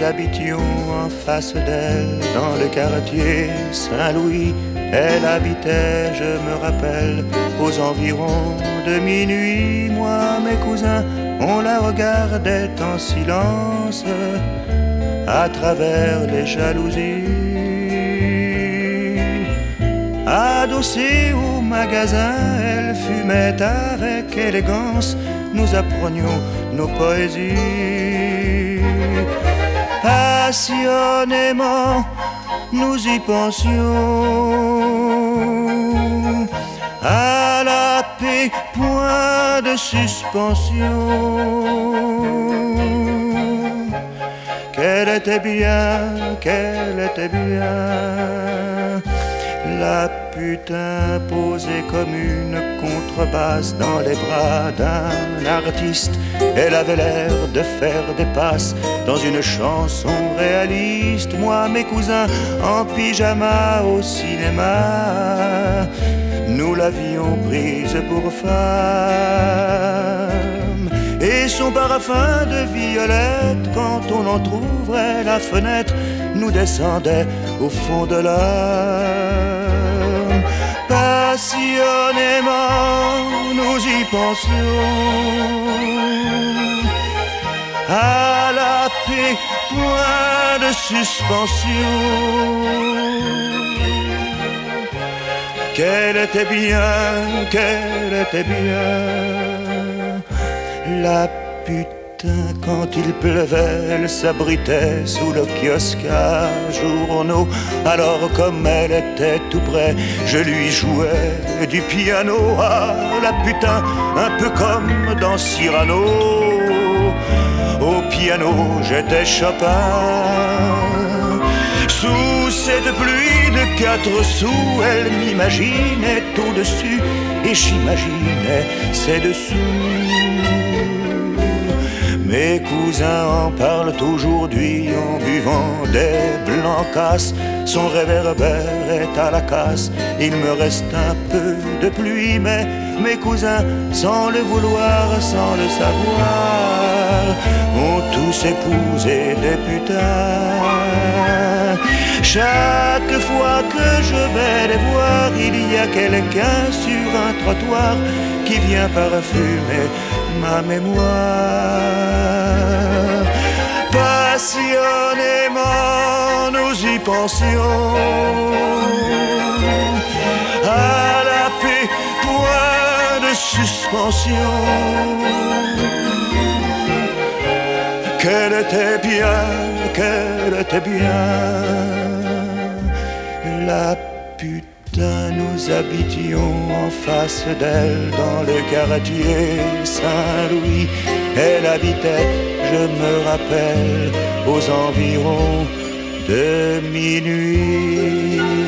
habitions en face d'elle dans le quartier Saint-Louis. Elle habitait, je me rappelle, aux environs de minuit. Moi, mes cousins, on la regardait en silence à travers les jalousies. Adossée au magasin, elle fumait avec élégance. Nous apprenions nos poésies. Passionnément, nous y pensions. À la paix, point de suspension. Qu'elle était bien, qu'elle était bien. La putain posée comme une contrebasse dans les bras d'un artiste. Elle avait l'air de faire des passes dans une chanson réaliste. Moi, mes cousins, en pyjama au cinéma, nous l'avions prise pour femme. Et son parfum de violette, quand on entrouvrait la fenêtre, nous descendait au fond de l'âme. Passionnément, nous y pensions. À la paix, point de suspension. Qu'elle était bien, qu'elle était bien. La putain, quand il pleuvait, elle s'abritait sous le kiosque à journaux. Alors comme elle était tout près, je lui jouais du piano. Ah, la putain, un peu comme dans Cyrano. Au piano, j'étais Chopin. Sous cette pluie de 4 sous, elle m'imaginait au-dessus et j'imaginais ses dessous. Mes cousins en parlent aujourd'hui en buvant des blancasses. Son réverbère est à la casse. Il me reste un peu de pluie, mais mes cousins, sans le vouloir, sans le savoir, ont tous épousé des putains. Chaque fois que je vais les voir, il y a quelqu'un sur un trottoir qui vient parfumer ma mémoire. Passionnément, nous y pensions. À la paix, point de suspension. Qu'elle était bien, qu'elle était bien. La putain, nous habitions en face d'elle dans le quartier Saint-Louis. Elle habitait, je me rappelle, aux environs de minuit.